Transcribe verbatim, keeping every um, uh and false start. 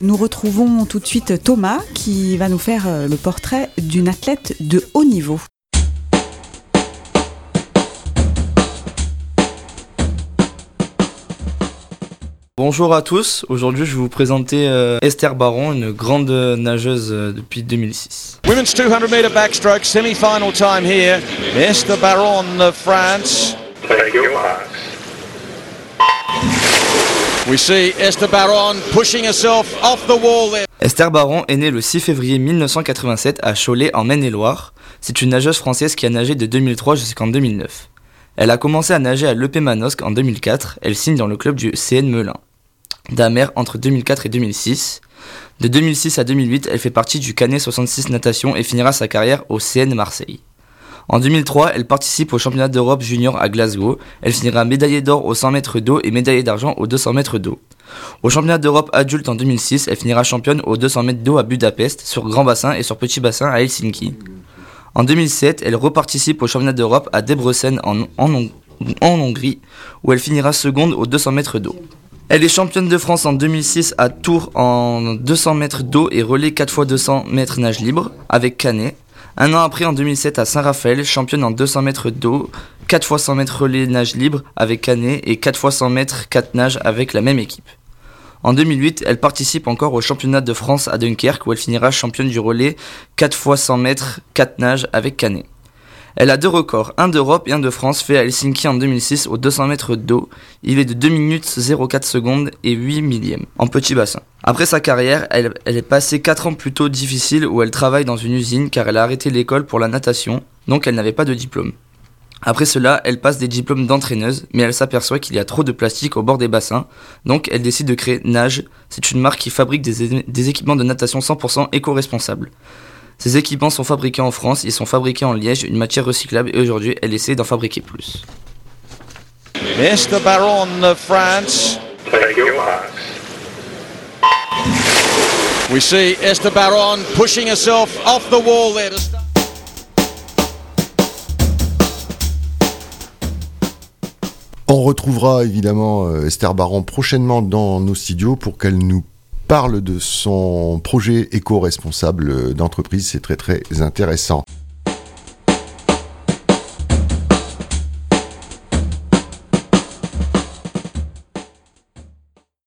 Nous retrouvons tout de suite Thomas qui va nous faire le portrait d'une athlète de haut niveau. Bonjour à tous, aujourd'hui je vais vous présenter euh, Esther Baron, une grande nageuse euh, depuis deux mille six. Women's two hundred meter backstroke semi-final time here. Esther Baron of France. We see Esther Baron pushing herself off the wall there. Esther Baron est née le six février mille neuf cent quatre-vingt-sept à Cholet en Maine-et-Loire. C'est une nageuse française qui a nagé de deux mille trois jusqu'en deux mille neuf. Elle a commencé à nager à l'E P Manosque en deux mille quatre. Elle signe dans le club du C N Melun d'Amer entre deux mille quatre et deux mille six. De deux mille six à deux mille huit, elle fait partie du Canet soixante-six Natation et finira sa carrière au C N Marseille. En deux mille trois, elle participe au championnat d'Europe junior à Glasgow. Elle finira médaillée d'or au cent mètres d'eau et médaillée d'argent aux deux cents mètres d'eau. Au championnat d'Europe adulte en deux mille six, elle finira championne aux deux cents mètres d'eau à Budapest, sur grand bassin et sur petit bassin à Helsinki. En deux mille sept, elle reparticipe au championnat d'Europe à Debrecen en, en, en Hongrie, où elle finira seconde aux deux cents mètres d'eau. Elle est championne de France en deux mille six à Tours en deux cents mètres d'eau et relais quatre fois deux cents mètres nage libre avec Canet. Un an après, en deux mille sept à Saint-Raphaël, championne en deux cents mètres d'eau, quatre fois cent mètres relais nage libre avec Canet et quatre fois cent mètres quatre nage avec la même équipe. En deux mille huit, elle participe encore au championnat de France à Dunkerque où elle finira championne du relais quatre fois cent mètres quatre nage avec Canet. Elle a deux records, un d'Europe et un de France fait à Helsinki en deux mille six aux deux cents mètres d'eau. Il est de deux minutes zéro quatre secondes et huit millièmes en petit bassin. Après sa carrière, elle, elle est passée quatre ans plutôt difficiles où elle travaille dans une usine car elle a arrêté l'école pour la natation, donc elle n'avait pas de diplôme. Après cela, elle passe des diplômes d'entraîneuse, mais elle s'aperçoit qu'il y a trop de plastique au bord des bassins, donc elle décide de créer Nage. C'est une marque qui fabrique des, des équipements de natation cent pour cent éco-responsables. Ces équipements sont fabriqués en France, ils sont fabriqués en liège, une matière recyclable, et aujourd'hui, elle essaie d'en fabriquer plus. Esther Baron of France. We see Esther Baron pushing herself off the wall there to start. On retrouvera évidemment Esther Baron prochainement dans nos studios pour qu'elle nous parle de son projet éco-responsable d'entreprise. C'est très très intéressant.